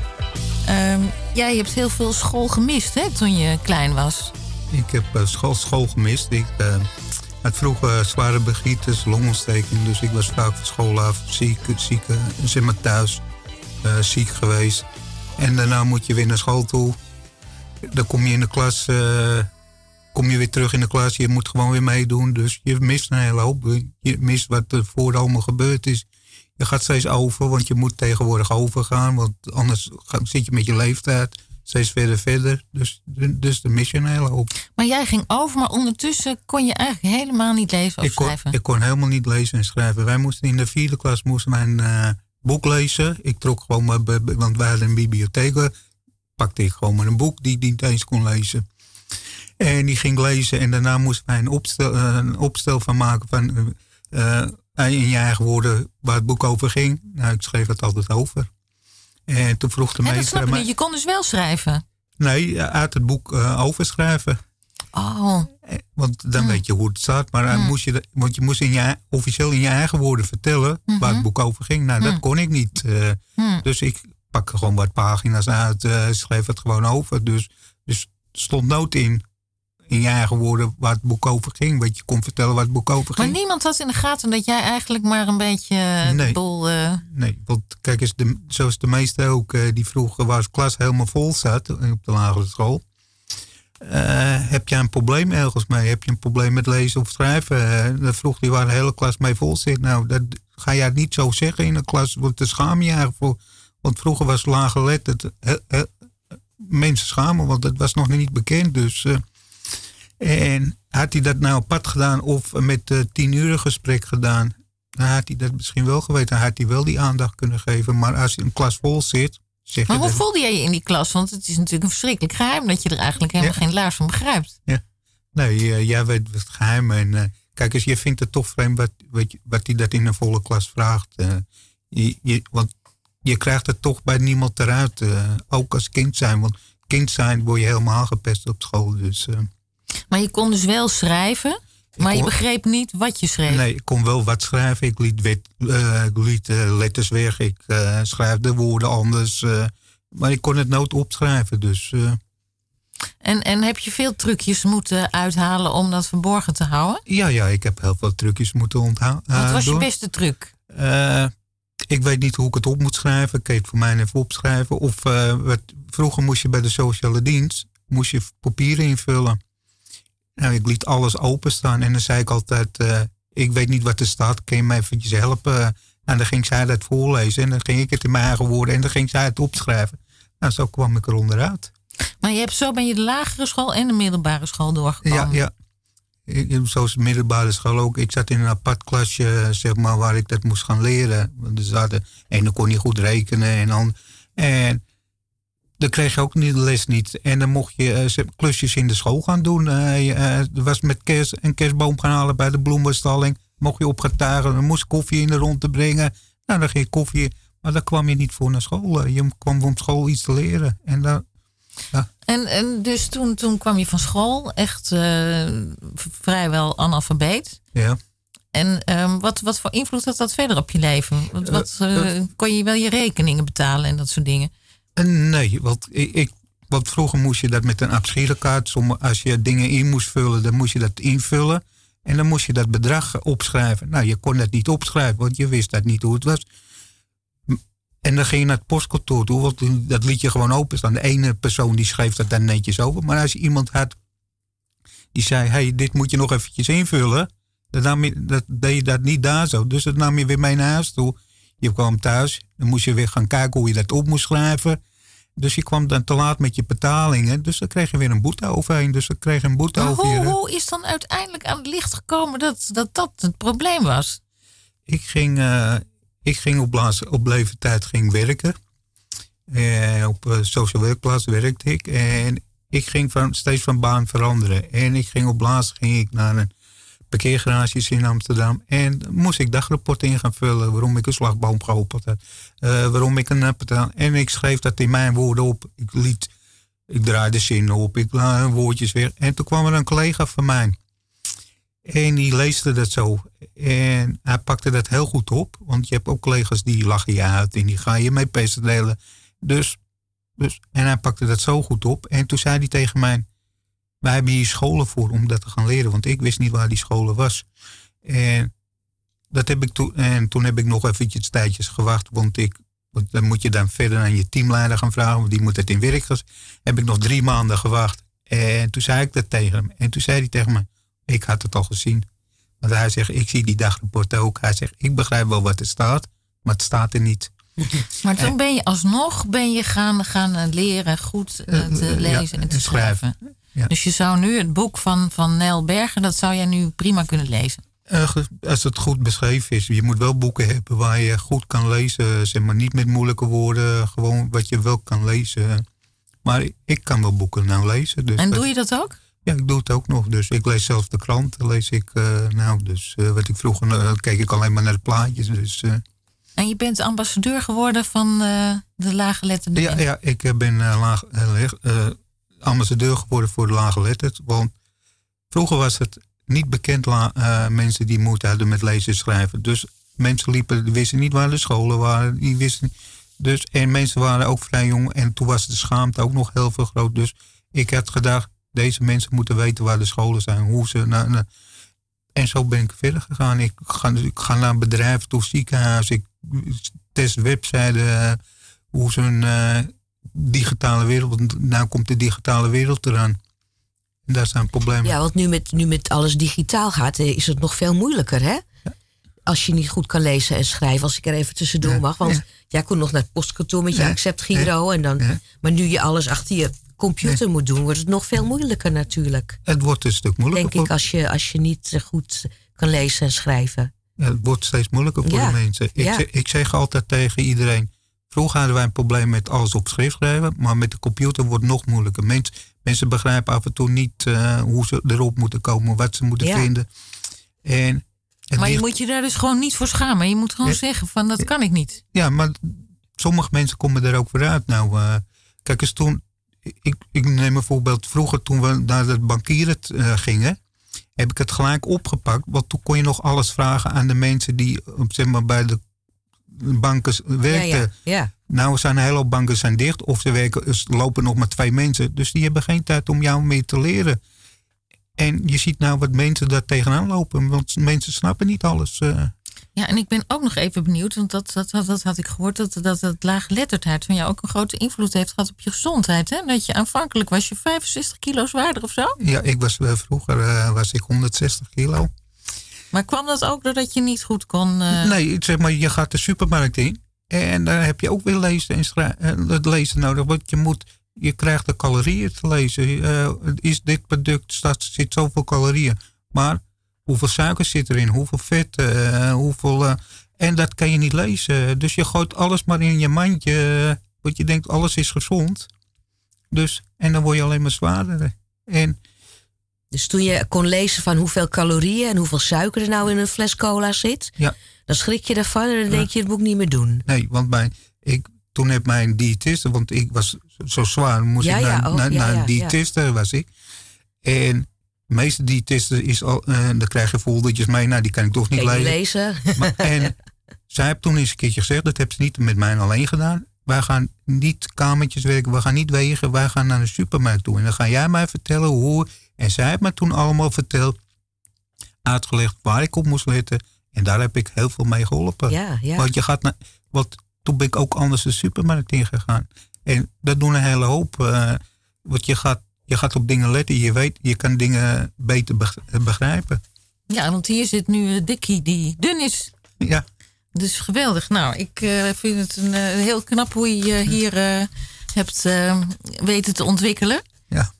jij hebt heel veel school gemist, hè, toen je klein was.
Ik heb school gemist. Ik had vroeger zware bronchitis, longontsteking. Dus ik was vaak van school af, ziek, zeg maar thuis, ziek geweest. En daarna moet je weer naar school toe. Dan kom je in de klas, kom je weer terug in de klas. Je moet gewoon weer meedoen. Dus je mist een hele hoop. Je mist wat er voor allemaal gebeurd is. Je gaat steeds over, want je moet tegenwoordig overgaan. Want anders zit je met je leeftijd steeds verder. Dus dan mis je een hele hoop.
Maar jij ging over, maar ondertussen kon je eigenlijk helemaal niet lezen of schrijven.
Ik kon helemaal niet lezen en schrijven. Wij moesten in de 4e klas een boek lezen. Ik trok gewoon want wij hadden een bibliotheek. Pakte ik gewoon maar een boek die ik niet eens kon lezen. En die ging lezen en daarna moesten wij een opstel van maken van in je eigen woorden waar het boek over ging. Nou, ik schreef het altijd over. En toen vroeg de meester...
dat snap ik niet. Je kon dus wel schrijven?
Nee, uit het boek overschrijven.
Oh.
Want dan weet je hoe het staat. Maar want je moest officieel in je eigen woorden vertellen waar het boek over ging. Nou, dat kon ik niet. Dus ik pakte gewoon wat pagina's uit, schreef het gewoon over. Dus stond nooit in je eigen woorden waar het boek over ging. Want je kon vertellen waar het boek over ging.
Maar niemand had in de gaten dat jij eigenlijk maar een beetje de boel...
Nee, want kijk eens, zoals de meesten ook, die vroegen waar de klas helemaal vol zat op de lagere school. Heb je een probleem ergens mee? Heb je een probleem met lezen of schrijven? Dan vroeg die waar de hele klas mee vol zit. Nou, dat ga je niet zo zeggen in een klas, want daar schaam je eigenlijk voor. Want vroeger was lage letterd mensen schamen, want dat was nog niet bekend. Dus, en had hij dat nou apart gedaan of met 10-uur gesprek gedaan, dan had hij dat misschien wel geweten. Dan had hij wel die aandacht kunnen geven. Maar als een klas vol zit...
Maar hoe voelde jij je in die klas? Want het is natuurlijk een verschrikkelijk geheim dat je er eigenlijk helemaal geen laars van begrijpt.
Ja. Nee, jij weet het geheim. En kijk eens, je vindt het toch vreemd wat hij dat in een volle klas vraagt. Want je krijgt het toch bij niemand eruit. Ook als kind zijn. Want kind zijn word je helemaal gepest op school. Dus,
maar je kon dus wel schrijven, maar je begreep niet wat je schreef.
Nee, ik kon wel wat schrijven. Ik liet letters weg. Ik schrijf de woorden anders. Maar ik kon het nooit opschrijven. Dus,
En heb je veel trucjes moeten uithalen om dat verborgen te houden?
Ja, ik heb heel veel trucjes moeten onthouden.
Wat was je beste truc?
Ik weet niet hoe ik het op moet schrijven. Ik kan het voor mij even opschrijven. Of vroeger moest je bij de sociale dienst papieren invullen. Nou, ik liet alles openstaan en dan zei ik altijd, ik weet niet wat er staat, kun je mij eventjes helpen? En dan ging zij dat voorlezen en dan ging ik het in mijn eigen woorden en dan ging zij het opschrijven. Nou, zo kwam ik er onderuit.
Maar zo ben je de lagere school en de middelbare school doorgekomen?
Ja. Zoals de middelbare school ook. Ik zat in een apart klasje, zeg maar, waar ik dat moest gaan leren. Want en dan kon je goed rekenen en dan kreeg je ook niet de les niet. En dan mocht je klusjes in de school gaan doen. Er was met een kerstboom gaan halen bij de bloemenstalling. Mocht je op getuigen. Dan moest koffie in de rond te brengen. Nou, dan ging je koffie. Maar daar kwam je niet voor naar school. Je kwam om school iets te leren.
En dus toen kwam je van school. Echt vrijwel analfabeet.
Ja.
En wat voor invloed had dat verder op je leven? Kon je wel je rekeningen betalen en dat soort dingen?
Nee, want vroeger moest je dat met een abschiedenkaart. Als je dingen in moest vullen, dan moest je dat invullen. En dan moest je dat bedrag opschrijven. Nou, je kon dat niet opschrijven, want je wist dat niet hoe het was. En dan ging je naar het postkantoor toe, want dat liet je gewoon openstaan. De ene persoon die schreef dat dan netjes over. Maar als je iemand had die zei, hey, dit moet je nog eventjes invullen. Dan deed je dat niet daar zo. Dus dat nam je weer mee naar huis toe. Je kwam thuis, dan moest je weer gaan kijken hoe je dat op moest schrijven. Dus je kwam dan te laat met je betalingen. Dus dan kreeg je weer een boete overheen. Dus dan kreeg je een boete over je.
Hoe is dan uiteindelijk aan het licht gekomen dat het probleem was?
Ik ging op leeftijd werken. Op social werkplaats werkte ik. En ik ging steeds van baan veranderen. En ik ging op laatst naar een parkeergarages in Amsterdam. En moest ik dagrapporten in gaan vullen. Waarom ik een slagboom geopend had. Waarom ik een betaal. En ik schreef dat in mijn woorden op. Ik draaide zinnen op. Ik laat woordjes weer. En toen kwam er een collega van mij. En die leesde dat zo. En hij pakte dat heel goed op. Want je hebt ook collega's die lachen je uit en die gaan je mee pesten delen. Dus, en hij pakte dat zo goed op. En toen zei hij tegen mij, wij hebben hier scholen voor om dat te gaan leren. Want ik wist niet waar die scholen was. En dat heb ik toen heb ik nog eventjes tijdjes gewacht. Want dan moet je dan verder aan je teamleider gaan vragen. Want die moet het in werk gaan. Heb ik nog 3 maanden gewacht. En toen zei ik dat tegen hem. En toen zei hij tegen me, ik had het al gezien. Want hij zegt, ik zie die dagrapporten ook. Hij zegt, ik begrijp wel wat er staat. Maar het staat er niet.
Maar toen ben je alsnog gaan leren goed te lezen en te schrijven. Ja. Dus je zou nu het boek van Nel Berger, dat zou jij nu prima kunnen lezen.
Als het goed beschreven is. Je moet wel boeken hebben waar je goed kan lezen. Zeg maar niet met moeilijke woorden. Gewoon wat je wel kan lezen. Maar ik kan wel boeken nou lezen. Dus
en doe je dat ook?
Ja, ik doe het ook nog. Dus ik lees zelfs de krant. Lees ik wat ik vroeger keek ik alleen maar naar de plaatjes. Dus,
en je bent ambassadeur geworden van de laaggeletterde mensen?
Ja, ik ben ambassadeur geworden voor de laaggeletterd. Want vroeger was het niet bekend mensen die moeite hadden met lezen en schrijven. Dus mensen wisten niet waar de scholen waren. Die wisten niet. Dus, en mensen waren ook vrij jong. En toen was de schaamte ook nog heel veel groot. Dus ik had gedacht, deze mensen moeten weten waar de scholen zijn. Hoe ze en zo ben ik verder gegaan. Ik ga naar bedrijven toe, ziekenhuis. Ik test websites. Hoe zo'n digitale wereld. Want nou komt de digitale wereld eraan. En daar zijn problemen.
Ja, want nu met alles digitaal gaat, is het nog veel moeilijker, hè? Ja. Als je niet goed kan lezen en schrijven. Als ik er even tussendoor mag. Want jij kon nog naar het postkantoor met je accept Giro. En dan, maar nu je alles achter je computer moet doen, wordt het nog veel moeilijker natuurlijk.
Het wordt een stuk moeilijker.
Denk ik, als je niet goed kan lezen en schrijven.
Ja, het wordt steeds moeilijker voor de mensen. Ik zeg altijd tegen iedereen, vroeger hadden wij een probleem met alles op schrift schrijven, maar met de computer wordt het nog moeilijker. Mensen begrijpen af en toe niet hoe ze erop moeten komen, wat ze moeten vinden.
Maar je moet je daar dus gewoon niet voor schamen. Je moet gewoon zeggen van dat kan ik niet.
Ja, maar sommige mensen komen er ook vooruit. Nou, kijk eens toen, ik neem een voorbeeld. Vroeger toen we naar het bankieren gingen, heb ik het gelijk opgepakt. Want toen kon je nog alles vragen aan de mensen die zeg maar, bij de banken werkten.
Ja.
Nou zijn een hele hoop banken zijn dicht. Of ze lopen nog maar 2 mensen. Dus die hebben geen tijd om jou meer te leren. En je ziet nou wat mensen daar tegenaan lopen. Want mensen snappen niet alles.
Ja, en ik ben ook nog even benieuwd. Want dat had ik gehoord. Dat laaggeletterdheid van jou ook een grote invloed heeft gehad op je gezondheid. Hè? Dat je aanvankelijk was je 65 kilo zwaarder of zo?
Ja, ik was vroeger was ik 160 kilo.
Maar kwam dat ook doordat je niet goed kon...
Nee, zeg maar, je gaat de supermarkt in. En daar heb je ook weer het lezen nodig. Want je krijgt de calorieën te lezen. Is dit product, zit zoveel calorieën. Maar hoeveel suiker zit erin? Hoeveel vet? En dat kan je niet lezen. Dus je gooit alles maar in je mandje. Want je denkt, alles is gezond. Dus, en dan word je alleen maar zwaarder.
Dus toen je kon lezen van hoeveel calorieën en hoeveel suiker er nou in een fles cola zit, dan schrik je ervan en dan denk je het moet ik niet meer doen.
Nee, want toen heb mijn diëtiste, want ik was zo zwaar, moest ik naar een diëtiste, was ik. En de meeste diëtisten dan krijg je foldertjes mee, nou die kan ik toch niet lezen. En zij heeft toen eens een keertje gezegd, dat heeft ze niet met mij alleen gedaan. Wij gaan niet kamertjes werken, we gaan niet wegen, wij gaan naar de supermarkt toe. En dan ga jij mij vertellen hoe. En zij heeft me toen allemaal verteld, uitgelegd waar ik op moest letten. En daar heb ik heel veel mee geholpen.
Ja.
Want toen ben ik ook anders de supermarkt ingegaan. En dat doen een hele hoop. Want je gaat op dingen letten. Je kan dingen beter begrijpen.
Ja, want hier zit nu Dikkie die dun is.
Ja.
Dus geweldig. Nou, ik vind het heel knap hoe je hier hebt weten te ontwikkelen.
Ja.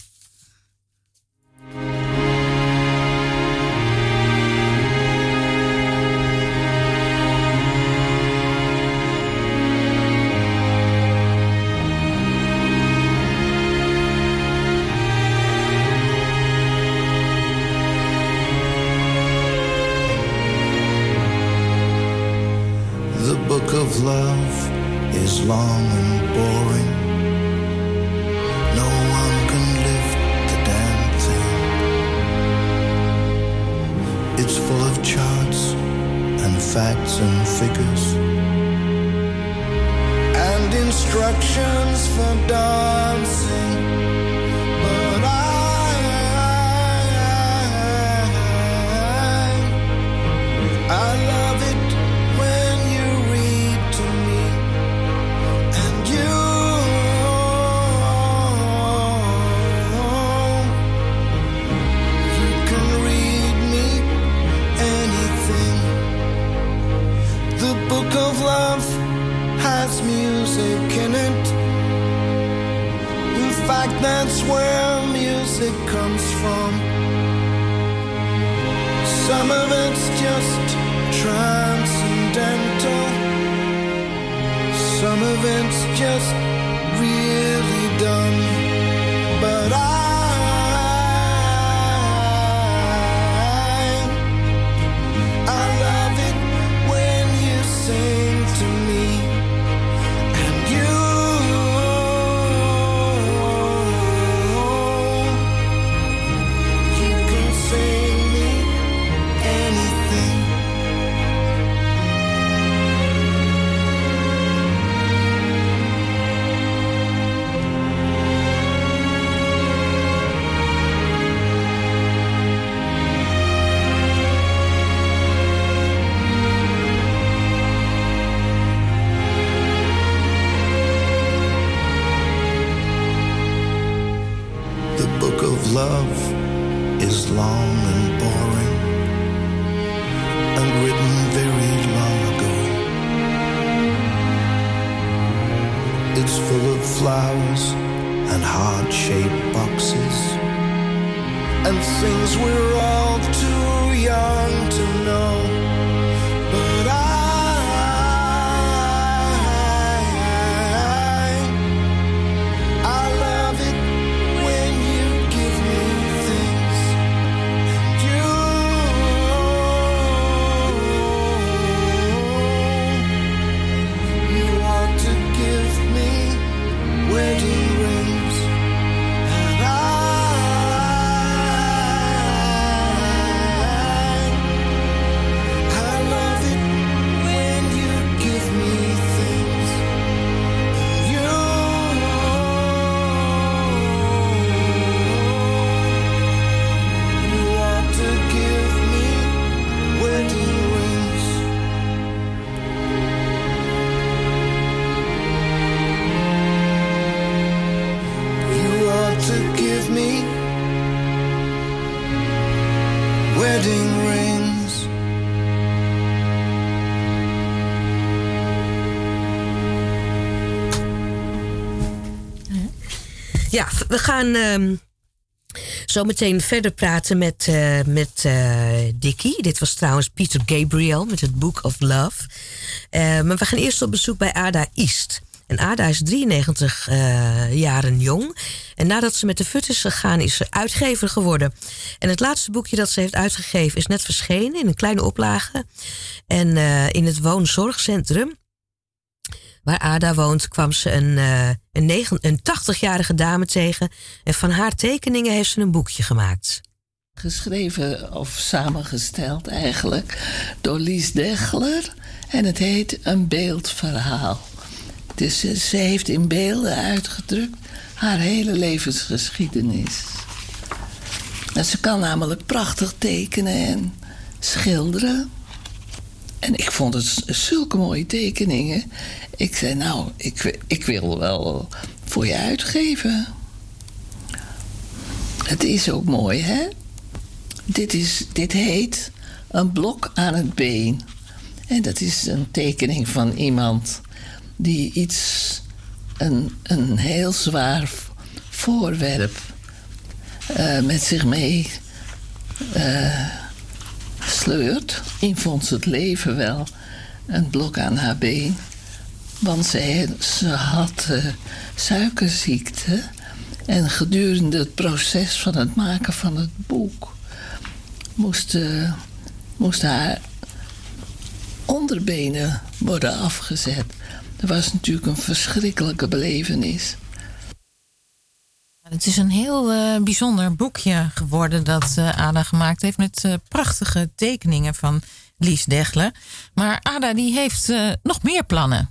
The book of love is long and boring. No one can lift the damn thing. facts and figures and instructions for dancing. But I love it when you read to me, and you can read me anything. The book of love has music in it. In fact, that's where music comes from. Some of it's just transcendental. Some of it's just really done. But I love it when you sing to me, and you can sing me anything. The book of love is long and boring and written very long ago. It's full of flowers and heart-shaped boxes and things we're all too young to know. But I love it when you give me things. You ought to give me wedding rings, and I love it when you give me things. You ought to give me wedding rings. You ought to give me wedding rings.
Ja, we gaan zo meteen verder praten met Dickie. Dit was trouwens Peter Gabriel met het Book of Love. Maar we gaan eerst op bezoek bij Ada East. En Ada is 93 jaren jong. En nadat ze met de fut is gegaan, is ze uitgever geworden. En het laatste boekje dat ze heeft uitgegeven is net verschenen in een kleine oplage. En in het woonzorgcentrum waar Ada woont, kwam ze een 80-jarige dame tegen. En van haar tekeningen heeft ze een boekje gemaakt.
Geschreven of samengesteld eigenlijk door Lies Degler. En het heet Een beeldverhaal. Dus ze heeft in beelden uitgedrukt haar hele levensgeschiedenis. En ze kan namelijk prachtig tekenen en schilderen. En ik vond het zulke mooie tekeningen. Ik zei, nou, ik wil wel voor je uitgeven. Het is ook mooi, hè? Dit heet Een blok aan het been. En dat is een tekening van iemand die een heel zwaar voorwerp met zich mee sleurt. In vond ze het leven wel een blok aan haar been. Want ze had suikerziekte. En gedurende het proces van het maken van het boek moest haar onderbenen worden afgezet. Dat was natuurlijk een verschrikkelijke belevenis.
Het is een heel bijzonder boekje geworden dat Ada gemaakt heeft met prachtige tekeningen van Lies Degler. Maar Ada die heeft nog meer plannen.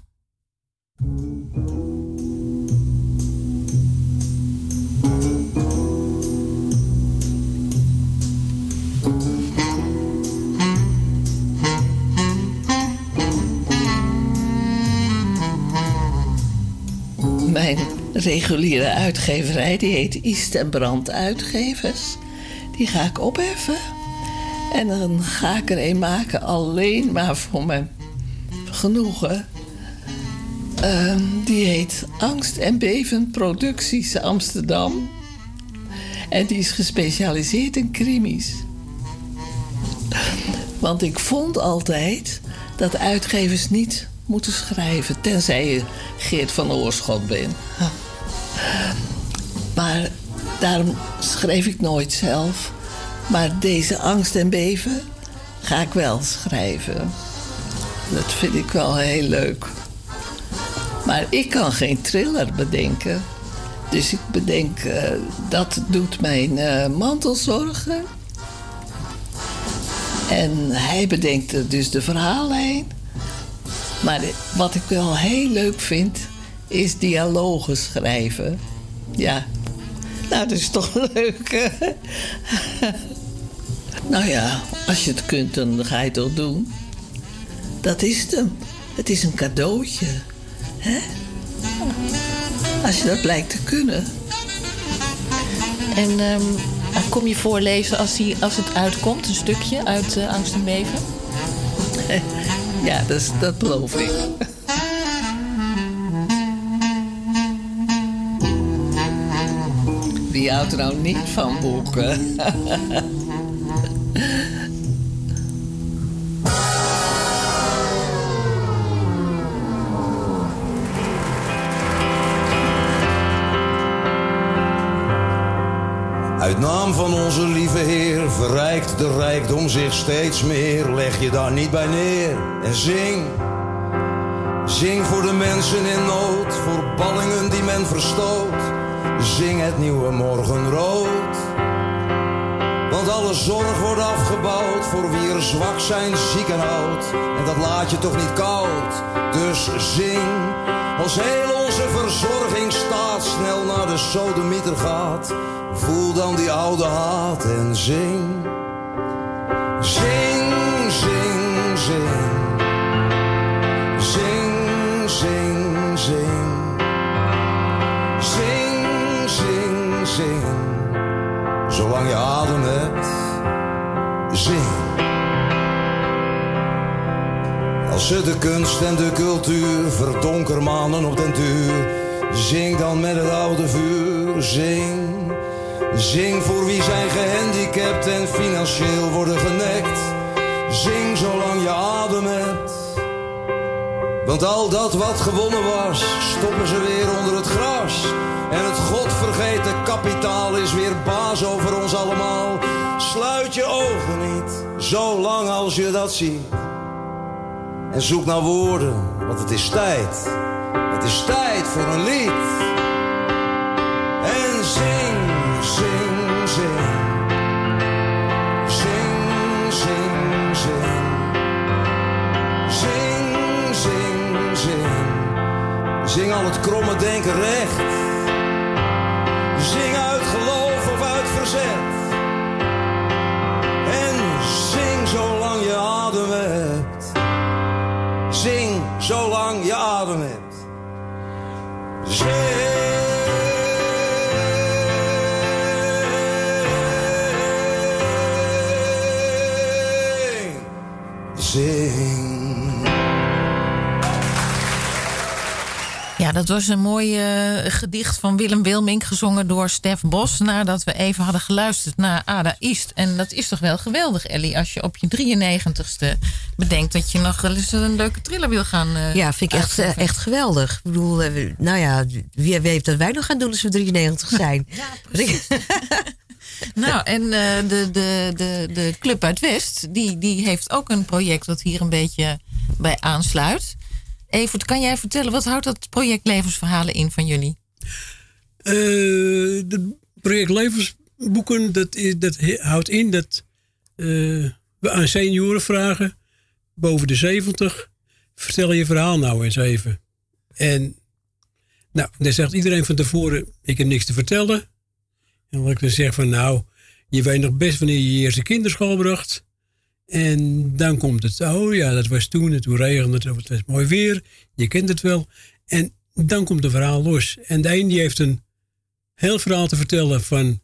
Mijn reguliere uitgeverij, die heet East en Brand Uitgevers. Die ga ik opheffen. En dan ga ik er een maken alleen maar voor mijn genoegen. Die heet Angst en Beven Producties Amsterdam. En die is gespecialiseerd in krimis. Want ik vond altijd dat uitgevers niet moeten schrijven, tenzij je Geert van Oorschot bent. Maar daarom schreef ik nooit zelf. Maar deze Angst en Beven ga ik wel schrijven. Dat vind ik wel heel leuk. Maar ik kan geen thriller bedenken. Dus ik bedenk, dat doet mijn mantelzorger. En hij bedenkt dus de verhaallijn. Maar wat ik wel heel leuk vind, is dialogen schrijven. Ja, nou, dat is toch leuk. Nou ja, als je het kunt, dan ga je het toch doen. Dat is het hem. Het is een cadeautje. Hè? Als je dat blijkt te kunnen.
En kom je voorlezen als het uitkomt, een stukje uit Angst en Beven?
Ja, dat beloof ik. Wie houdt er nou niet van boeken?
Uit naam van onze lieve Heer verrijkt de rijkdom zich steeds meer. Leg je daar niet bij neer en zing. Zing voor de mensen in nood, voor ballingen die men verstoot. Zing het nieuwe morgenrood. Want alle zorg wordt afgebouwd voor wie er zwak zijn, ziek en oud. En dat laat je toch niet koud, dus zing. Als heel onze verzorgingsstaat snel naar de sodemieter gaat, voel dan die oude haat en zing. Zing, zing, zing. Zing, zing, zing. Zing, zing, zing. Zolang je adem hebt, zing. Als ze de kunst en de cultuur verdonkermanen op den duur, zing dan met het oude vuur, zing. Zing voor wie zijn gehandicapt en financieel worden genekt. Zing zolang je adem hebt. Want al dat wat gewonnen was, stoppen ze weer onder het gras. En het godvergeten kapitaal is weer baas over ons allemaal. Sluit je ogen niet, zolang als je dat ziet. En zoek naar woorden, want het is tijd. Het is tijd voor een lied. En zing, zing, zing. Zing, zing, zing. Zing, zing, zing. Zing al het kromme denken recht. Zing uit geloof of uit verzet. En zing zolang je adem hebt. Zing zolang je adem hebt. Zing. Zing.
Ja, dat was een mooi gedicht van Willem Wilmink, gezongen door Stef Bos, nadat we even hadden geluisterd naar Ada East. En dat is toch wel geweldig, Ellie, als je op je 93ste bedenkt dat je nog eens een leuke thriller wil gaan
ja, vind ik echt geweldig. Ik bedoel, nou ja, wie weet dat wij nog gaan doen als we 93 zijn.
Ja, precies. Nou, en de Club uit West, die heeft ook een project dat hier een beetje bij aansluit. Evert, kan jij vertellen, wat houdt dat project Levensverhalen in van jullie?
Het project Levensboeken, dat houdt in dat we aan senioren vragen, boven de 70, vertel je verhaal nou eens even. En nou, dan zegt iedereen van tevoren, ik heb niks te vertellen. En wat ik dan zeg van, nou, je weet nog best wanneer je eerste kinderschool bracht. En dan komt het, oh ja, dat was toen en toen regende het was mooi weer. Je kent het wel. En dan komt het verhaal los. En de een die heeft een heel verhaal te vertellen van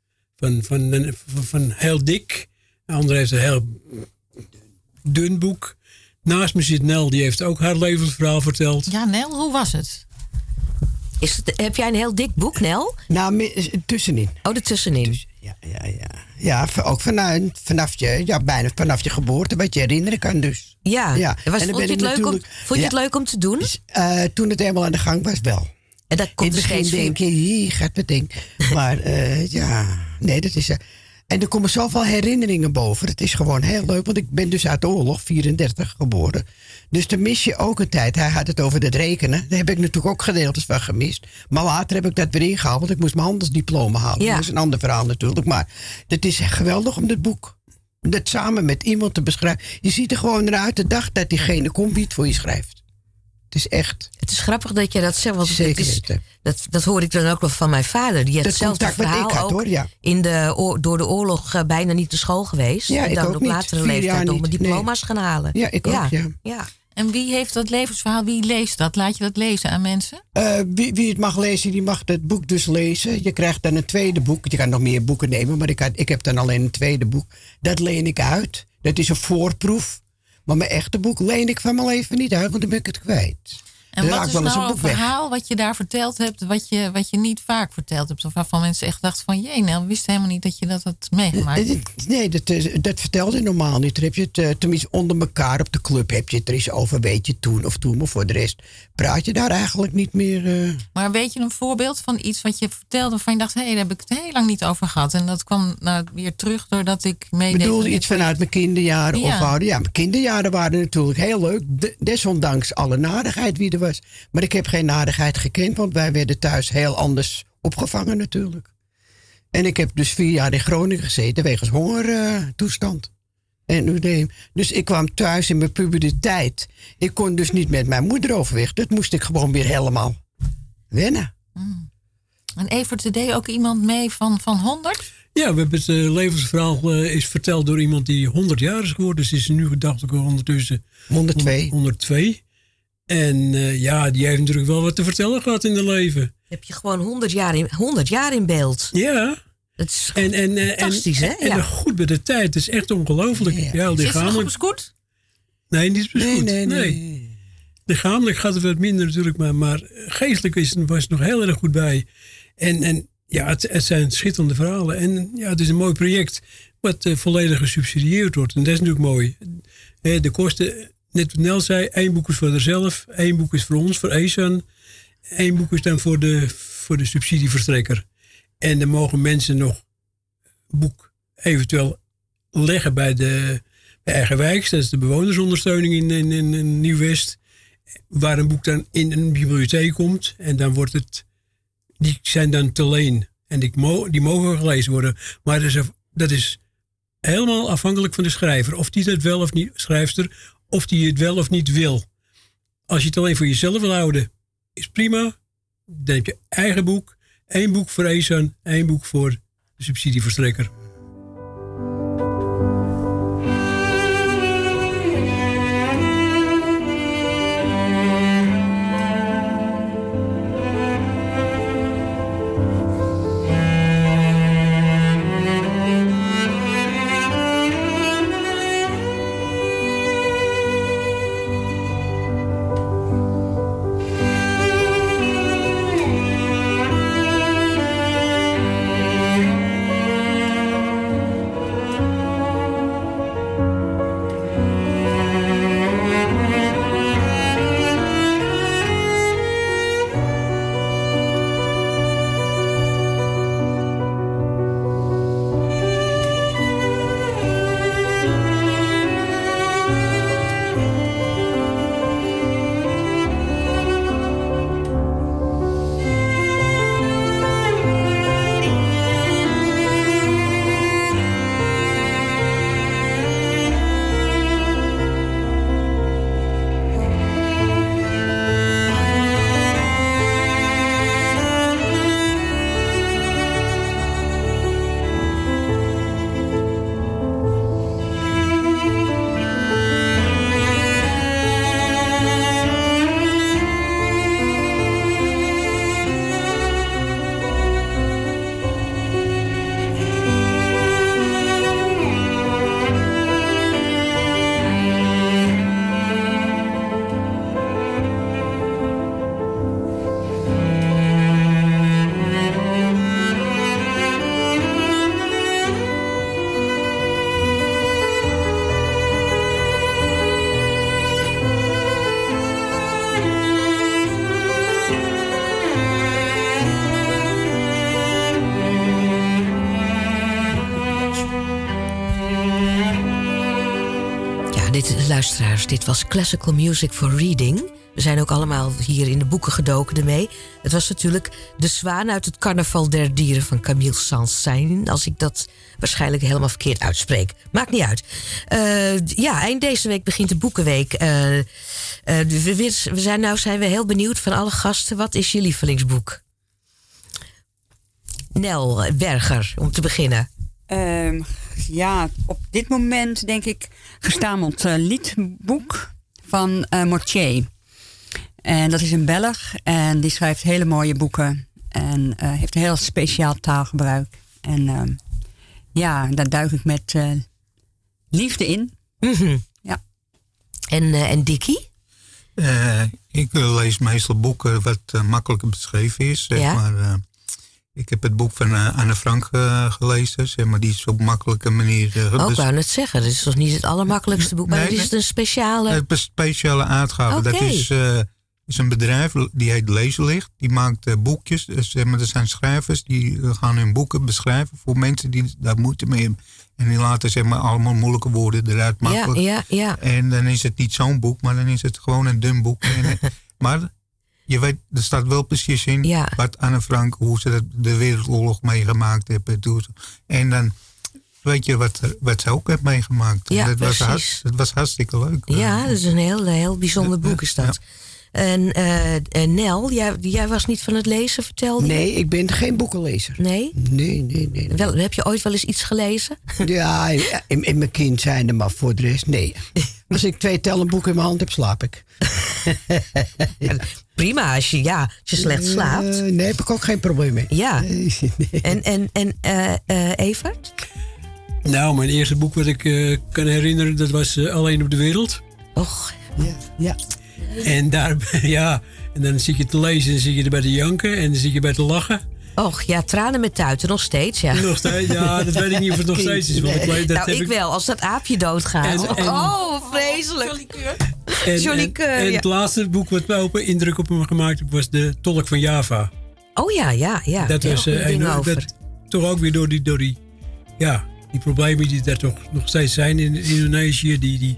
heel dik. De andere heeft een heel dun boek. Naast me zit Nel, die heeft ook haar levensverhaal verteld.
Ja, Nel, hoe was het?
Heb jij een heel dik boek, Nel?
Nou, tussenin.
Oh, ertussenin.
Ja. Ja, ook vanaf je geboorte, wat je herinneren kan dus.
Ja.
En
Vond je het leuk om te doen?
Toen het helemaal aan de gang was, wel.
En dat komt
in het begin denk je, hier gaat het ding. Maar nee, dat is... en er komen zoveel herinneringen boven. Het is gewoon heel leuk, want ik ben dus uit de oorlog, 34 geboren. Dus dan mis je ook een tijd. Hij had het over het rekenen. Daar heb ik natuurlijk ook gedeeltes van gemist. Maar later heb ik dat weer ingehaald, want ik moest mijn handelsdiploma halen.
Ja.
Dat is een ander verhaal natuurlijk. Maar het is geweldig om dit boek, dat samen met iemand te beschrijven. Je ziet er gewoon eruit de dag dat diegene komt die het voor je schrijft. Het is echt.
Het is grappig dat je dat zegt. Want
Zeker
dat hoor ik dan ook nog van mijn vader. Die had hetzelfde verhaal ook door de oorlog bijna niet naar school geweest.
Ja,
en dan op latere leeftijd nog mijn diploma's gaan halen.
Ja, ik ook,
ja.
En wie heeft dat levensverhaal? Wie leest dat? Laat je dat lezen aan mensen?
Wie het mag lezen, die mag het boek dus lezen. Je krijgt dan een tweede boek. Je kan nog meer boeken nemen, maar ik heb dan alleen een tweede boek. Dat leen ik uit. Dat is een voorproef. Maar mijn echte boek leen ik van mijn leven niet uit, want dan ben ik het kwijt.
En wat is nou een verhaal wat je daar verteld hebt, wat je niet vaak verteld hebt? Of waarvan mensen echt dachten van, jee, nou, we wisten helemaal niet dat je dat had meegemaakt.
Nee, dat vertelde je normaal niet. Daar heb je het, tenminste onder elkaar op de club heb je het er eens over, weet je, toen. Maar voor de rest praat je daar eigenlijk niet meer.
Maar weet je een voorbeeld van iets wat je vertelde, waarvan je dacht, hé, daar heb ik het heel lang niet over gehad. En dat kwam weer terug doordat ik meedeed.
Bedoel je iets vanuit mijn kinderjaren of ouder? Ja, mijn kinderjaren waren natuurlijk heel leuk. Desondanks alle narigheid wie er was. Maar ik heb geen narigheid gekend, want wij werden thuis heel anders opgevangen natuurlijk. En ik heb dus 4 jaar in Groningen gezeten wegens hongertoestand. Dus ik kwam thuis in mijn puberteit. Ik kon dus niet met mijn moeder overweg. Dat moest ik gewoon weer helemaal wennen.
En Evert, deed ook iemand mee van 100?
Ja, we hebben het levensverhaal is verteld door iemand die 100 jaar is geworden. Dus is nu gedacht ik ondertussen 102. En die heeft natuurlijk wel wat te vertellen gehad in het leven.
Heb je gewoon 100 jaar in beeld.
Ja.
Dat is fantastisch, hè?
En goed bij de tijd. Het is echt ongelooflijk. Ja,
Zit ze nog op scoot?
Nee, niet op scoot. Nee. Lichamelijk gaat het wat minder natuurlijk. Maar geestelijk was het nog heel erg goed bij. En het zijn schitterende verhalen. En ja, het is een mooi project wat volledig gesubsidieerd wordt. En dat is natuurlijk mooi. De kosten... Net wat Nel zei, 1 boek is voor haarzelf, 1 boek is voor ons, voor ESAN. 1 boek is dan voor de subsidieverstrekker. En dan mogen mensen nog boek eventueel leggen bij Eigen Wijks. Dat is de bewonersondersteuning in Nieuw-West. Waar een boek dan in een bibliotheek komt. En dan die zijn dan te leen. En die mogen gelezen worden. Maar dat is helemaal afhankelijk van de schrijver. Of die dat wel of niet, schrijfster... Of die het wel of niet wil. Als je het alleen voor jezelf wil houden, is prima. Dan heb je eigen boek. 1 boek voor ESAN, 1 boek voor de subsidieverstrekker.
Luisteraars, dit was Classical Music for Reading. We zijn ook allemaal hier in de boeken gedoken ermee. Het was natuurlijk De Zwaan uit het Carnaval der Dieren van Camille Saint-Saëns. Als ik dat waarschijnlijk helemaal verkeerd uitspreek. Maakt niet uit. Eind deze week begint de Boekenweek. Zijn we heel benieuwd van alle gasten. Wat is je lievelingsboek? Nel Berger, om te beginnen.
Op dit moment denk ik Gestameld liedboek van Mortier. En dat is een Belg en die schrijft hele mooie boeken. En heeft een heel speciaal taalgebruik. En daar duik ik met liefde in.
Mm-hmm.
Ja.
En Dickie?
Ik lees meestal boeken wat makkelijker beschreven is. Zeg maar. Ik heb het boek van Anne Frank gelezen. Zeg maar, die is op een makkelijke manier...
ik wou net zeggen, dit is toch niet het allermakkelijkste boek. Maar is het een speciale...
Een speciale uitgave.
Okay.
Dat is een bedrijf, die heet Leeslicht. Die maakt boekjes. Dus, er zijn schrijvers die gaan hun boeken beschrijven voor mensen die daar moeite mee hebben. En die laten allemaal moeilijke woorden eruit makkelijk.
Ja.
En dan is het niet zo'n boek, maar dan is het gewoon een dun boek. Maar je weet, er staat wel precies in wat Anne Frank, hoe ze de Wereldoorlog meegemaakt hebben. En dan weet je wat ze ook heeft meegemaakt.
Ja,
dat was hartstikke leuk.
Ja, dat is een heel bijzonder boek is dat. Ja. En Nel, jij was niet van het lezen, vertelde je?
Nee, ik ben geen boekenlezer.
Nee?
Nee.
Heb je ooit wel eens iets gelezen?
Ja, in mijn kind zijn maar voor de rest, nee. Als ik 2 tellenboeken in mijn hand heb, slaap ik.
Prima, als je slecht slaapt.
Nee, heb ik ook geen probleem mee.
Ja.
Nee.
En Evert?
Nou, mijn eerste boek wat ik kan herinneren, dat was Alleen op de Wereld.
Och.
Ja.
En daar, en dan zit je te lezen en zit je erbij te janken en dan zit je bij te lachen.
Och, ja, tranen met tuiten, nog steeds, ja.
Nog steeds, ja, dat weet ik niet of het nog steeds is. Want
ik wel, als dat aapje doodgaat. Vreselijk.
En het laatste boek wat mij op indruk op me gemaakt heeft, was De Tolk van Java.
Oh ja.
Dat was toch ook weer door die problemen die daar toch nog steeds zijn in Indonesië.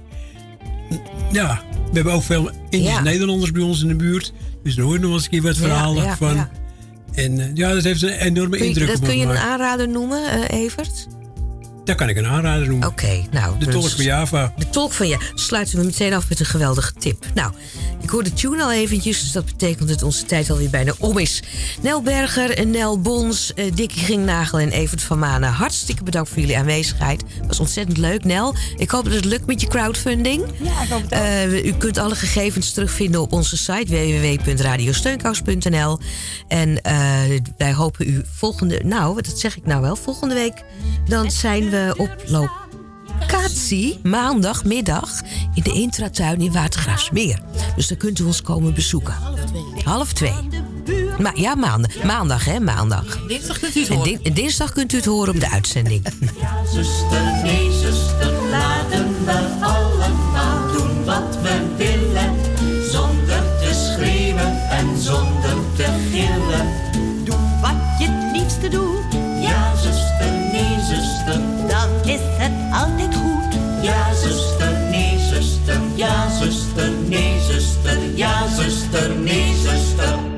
We hebben ook veel Indisch-Nederlanders bij ons in de buurt. Dus daar hoor je nog eens een keer wat verhalen van. Ja. En dat heeft een enorme indruk op me.
Kun je een aanrader noemen, Evert?
Daar kan ik een aanrader noemen.
Oké, nou.
De Tolk van Java.
De Tolk van Java. Sluiten we meteen af met een geweldige tip. Nou, ik hoor de tune al eventjes, dus dat betekent dat onze tijd alweer bijna om is. Nel Berger, Nel Bons, Dickie Gingnagel en Evert van Manen. Hartstikke bedankt voor jullie aanwezigheid. Was ontzettend leuk, Nel. Ik hoop dat het lukt met je crowdfunding.
Ja, ik hoop het ook.
U kunt alle gegevens terugvinden op onze site www.radiosteunkous.nl. En wij hopen u volgende week dan zijn we op locatie maandagmiddag in de Intratuin in Watergraafsmeer. Dus dan kunt u ons komen bezoeken. 1:30. Maandag.
Dinsdag kunt u het horen.
Dinsdag kunt u het horen op de uitzending.
Ja, zuster, nee, zuster, laten we allemaal doen wat we willen. Zonder te schreeuwen en zonder te gillen.
Doe wat je het liefste doet.
Ja, zuster, nee, zuster,
dan is het altijd goed.
Ja, zuster, nee, zuster, ja, zuster, nee, zuster, ja, zuster, nee, zuster.